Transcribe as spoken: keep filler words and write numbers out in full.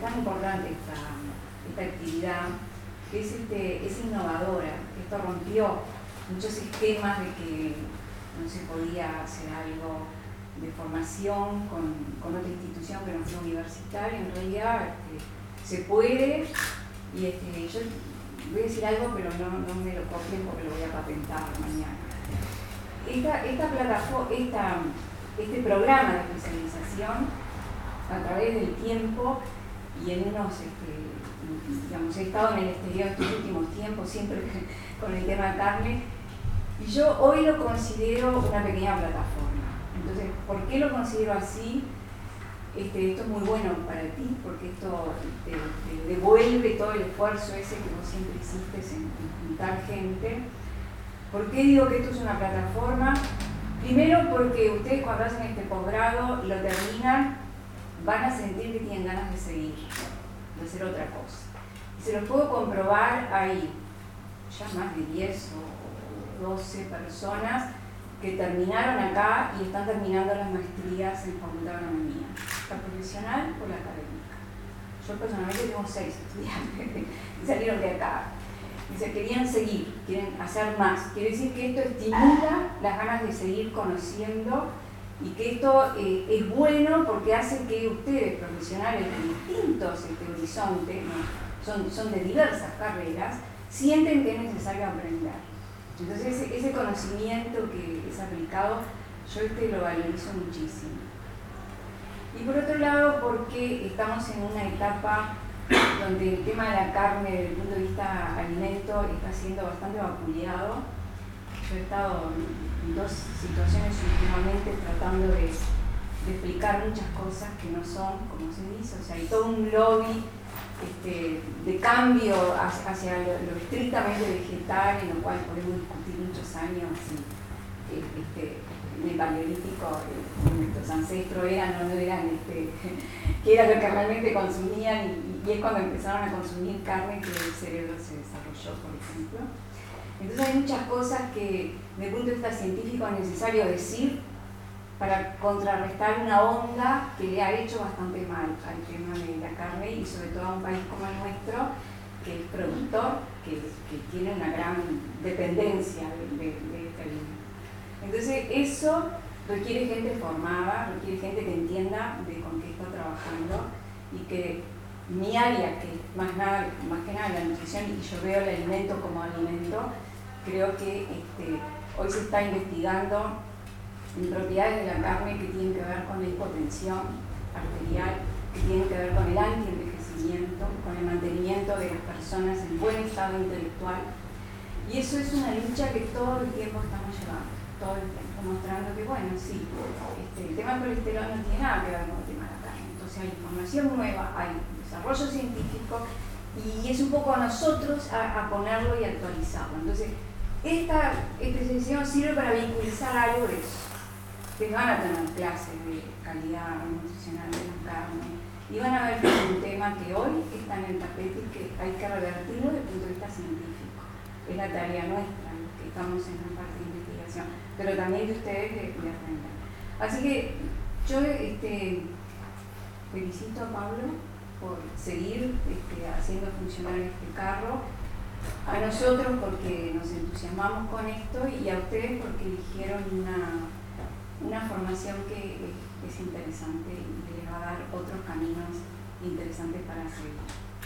tan importante esta, esta actividad, que es, este, es innovadora. Esto rompió muchos esquemas de que no se podía hacer algo de formación con, con otra institución que no fuera universitaria. En realidad este, se puede, y este, yo voy a decir algo, pero no, no me lo copien porque lo voy a patentar mañana. Esta, esta plataforma, esta, este programa de especialización, a través del tiempo y en unos, este, digamos, he estado en el exterior estos últimos tiempos, siempre con el tema carne, y yo hoy lo considero una pequeña plataforma. Entonces, ¿por qué lo considero así? Este, esto es muy bueno para ti, porque esto te, te devuelve todo el esfuerzo ese que vos siempre hiciste en, en juntar gente. ¿Por qué digo que esto es una plataforma? Primero porque ustedes cuando hacen este posgrado lo terminan, van a sentir que tienen ganas de seguir, de hacer otra cosa. Y se los puedo comprobar, hay ya más de diez o doce personas que terminaron acá y están terminando las maestrías en Facultad de Agronomía, la profesional o la académica. Yo personalmente tengo seis estudiantes que salieron de acá. Y se querían seguir, quieren hacer más. Quiere decir que esto estimula las ganas de seguir conociendo y que esto eh, es bueno porque hace que ustedes, profesionales de distintos este, horizontes, ¿no? son, son de diversas carreras, sienten que es necesario aprender. Entonces ese, ese conocimiento que es aplicado, yo este lo valorizo muchísimo. Y por otro lado, porque estamos en una etapa donde el tema de la carne desde el punto de vista alimento está siendo bastante vapuleado. Yo he estado en dos situaciones últimamente tratando de, de explicar muchas cosas que no son como se dice, o sea, hay todo un lobby este, de cambio hacia, hacia lo, lo estrictamente vegetal, en lo cual podemos discutir muchos años si este, en el paleolítico eh, nuestros ancestros eran o no eran, este, que era lo que realmente consumían, y, y es cuando empezaron a consumir carne que el cerebro se desarrolló, por ejemplo. Entonces hay muchas cosas que desde el punto de vista científico es necesario decir para contrarrestar una onda que le ha hecho bastante mal al tema de la carne, y sobre todo a un país como el nuestro, que es productor, que, que tiene una gran dependencia de, de, de este alimento. Entonces eso requiere gente formada, requiere gente que entienda de con qué está trabajando, y que mi área, que más, nada, más que nada la nutrición, y yo veo el alimento como alimento, creo que este, hoy se está investigando en propiedades de la carne que tienen que ver con la hipotensión arterial, que tienen que ver con el antienvejecimiento, con el mantenimiento de las personas en buen estado intelectual. Y eso es una lucha que todo el tiempo estamos llevando, todo el tiempo, mostrando que, bueno, sí, este, el tema del colesterol no tiene nada que ver con el tema de la carne. Entonces hay información nueva, hay desarrollo científico, y es un poco a nosotros a, a ponerlo y actualizarlo. Entonces, esta especialización sirve para vinculizar algo de eso. Ustedes van a tener clases de calidad nutricional de la carne y van a ver que es un tema que hoy está en el tapete y que hay que revertirlo desde el punto de vista científico. Es la tarea nuestra, que estamos en una parte de investigación, pero también de ustedes de, de aprender. Así que yo este, felicito a Pablo por seguir este, haciendo funcionar este carro, a nosotros porque nos entusiasmamos con esto, y a ustedes porque eligieron una, una formación que es, es interesante y les va a dar otros caminos interesantes para seguir.